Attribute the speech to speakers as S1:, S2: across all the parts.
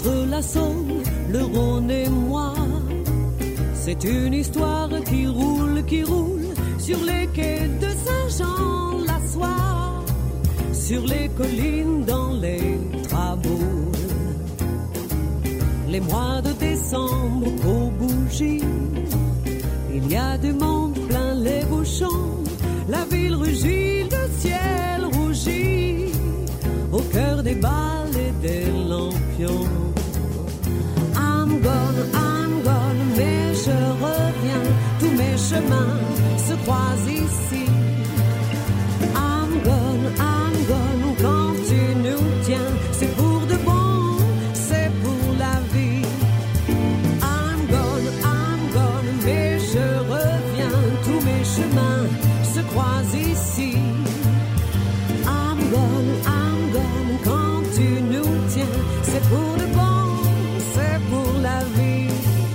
S1: Entre la Saône, le Rhône et moi, c'est une histoire qui roule sur les quais de Saint-Jean-la-Soie, sur les collines dans les traboules. Les mois de décembre aux bougies, il y a du monde plein les bouchons, la ville rugit, le ciel rougit, au cœur des balles et des lampions. I'm gone, mais je reviens, tous mes chemins se croisent ici. I'm gone, quand tu nous tiens, c'est pour de bon, c'est pour la vie. I'm gone, mais je reviens, tous mes chemins se croisent ici. I'm gone, quand tu nous tiens, c'est pour de bon, c'est pour la vie.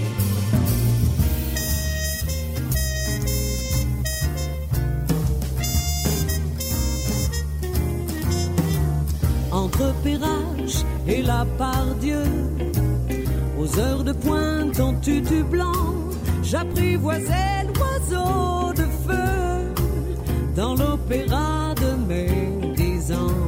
S1: Entre Perrache et la Part-Dieu, aux heures de pointe en tutu blanc, j'apprivoisais l'oiseau de feu dans l'opéra de mes 10 ans.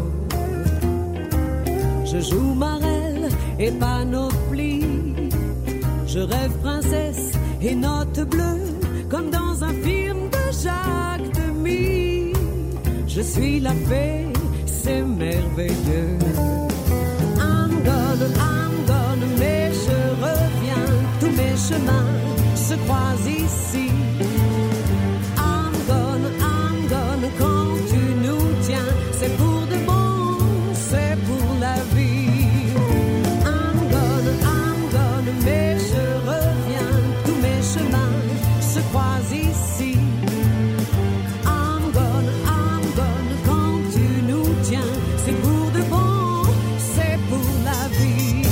S1: Je joue Marelle et Panoplie, je rêve princesse et notes bleues, comme dans un film de Jacques Demy. Je suis la fée, c'est merveilleux. I'm gone, mais je reviens, tous mes chemins se croisent ici. I'm gone, quand tu nous tiens, c'est pour de bon, c'est pour la vie. I'm gone, mais je reviens, tous mes chemins se croisent ici. I'm gone, quand tu nous tiens, c'est pour de bon, c'est pour la vie.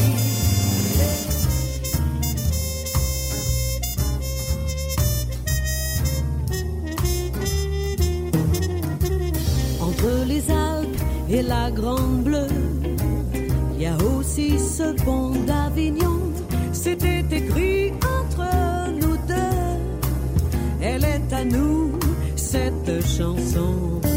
S1: Entre les Alpes et la Grande Bleue, il y a aussi ce pont d'Avignon. C'était écrit entre nous deux, elle est à nous, cette chanson.